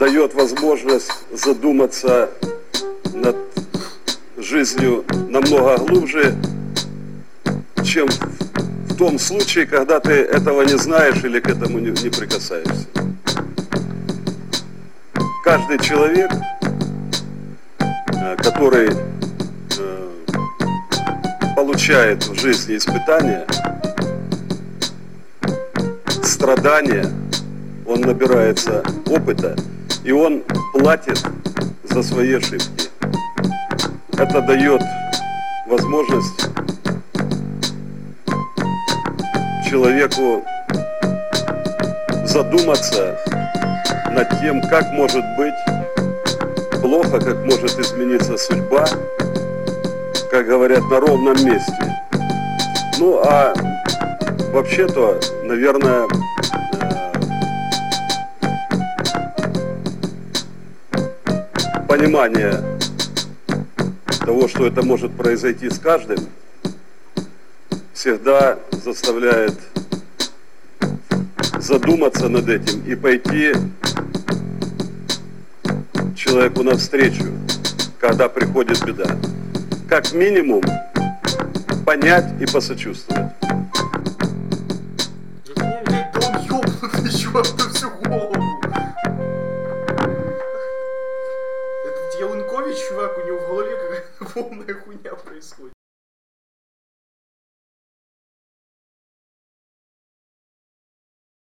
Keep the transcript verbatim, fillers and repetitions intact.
дает возможность задуматься над жизнью намного глубже, чем в том случае, когда ты этого не знаешь или к этому не, не прикасаешься. Каждый человек, который получает в жизни испытания, страдания, он набирается опыта, и он платит за свои ошибки. Это дает возможность человеку задуматься над тем, как может быть плохо, как может измениться судьба, как говорят, на ровном месте. Ну, а вообще-то, наверное, понимание того, что это может произойти с каждым, всегда заставляет задуматься над этим и пойти человеку навстречу, когда приходит беда. Как минимум, понять и посочувствовать. Да он ёбнутый, чувак, на всю голову. Этот Ялынкович, чувак, у него в голове какая-то полная хуйня происходит.